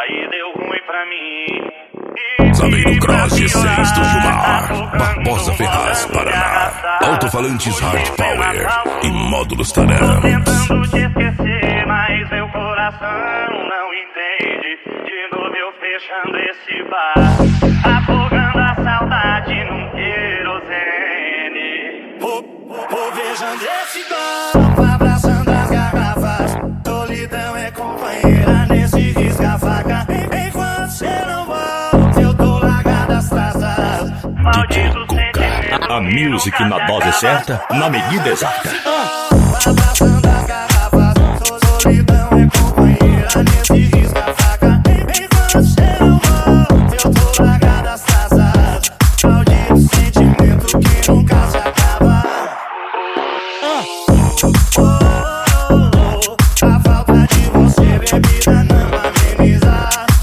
Aí deu ruim pra mim. Saveiro Cross G6 do Gilmar, Barbosa Ferraz, Paraná. Alto-falantes Hard Power e módulos Tô Taram. tentando te esquecer, mas meu coração não entende. De novo eu fechando esse bar, afogando a saudade num querosene. Vou beijando esse copo, abraçando as garrafas. Solidão é companheira nesse risca-faca. Enquanto você não volta, eu tô largado as traças. Maldito sentimento. A music na dose certa, na medida exata. Abraçando as garrafas, solidão é companheira nesse risca-faca. Enquanto você não volta, eu tô largado as traças. Maldito sentimento que nunca se acaba. A falta de você, bebida, não ameniza.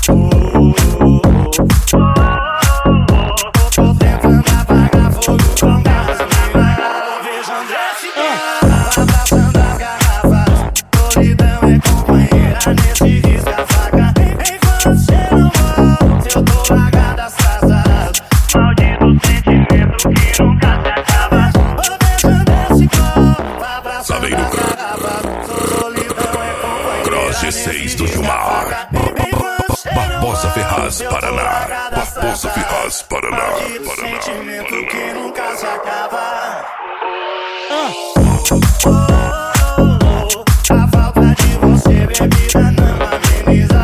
Tô tentando apagar fogo com gasolina. Beijando esse cara, abraçando as garrafas. Solidão é companheira nesse risca-faca. Enquanto você não volta, eu tô largado as traças. Maldito sentimento que nunca se acaba. Beijando esse copo, abraçando Saveiro as garrafas. Solidão é companheira Cross G6 do Gilmar, Barbosa Ferraz, Paraná. Barbosa Ferraz, Paraná. Sentimento que nunca se acaba. A falta de você, bebida, não ameniza.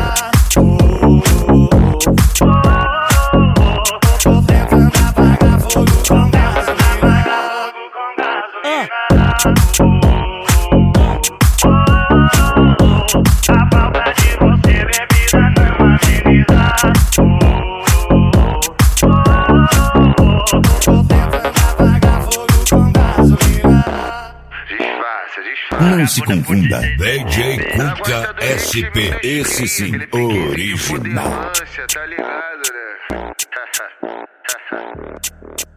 Tô tentando apagar fogo com gasolina. A falta de você, bebida, não ameniza. Tô tentando apagar fogo com gasolina. Não se confunda. DJ Cuca SP. Esse sim, original. Tá ligado, né?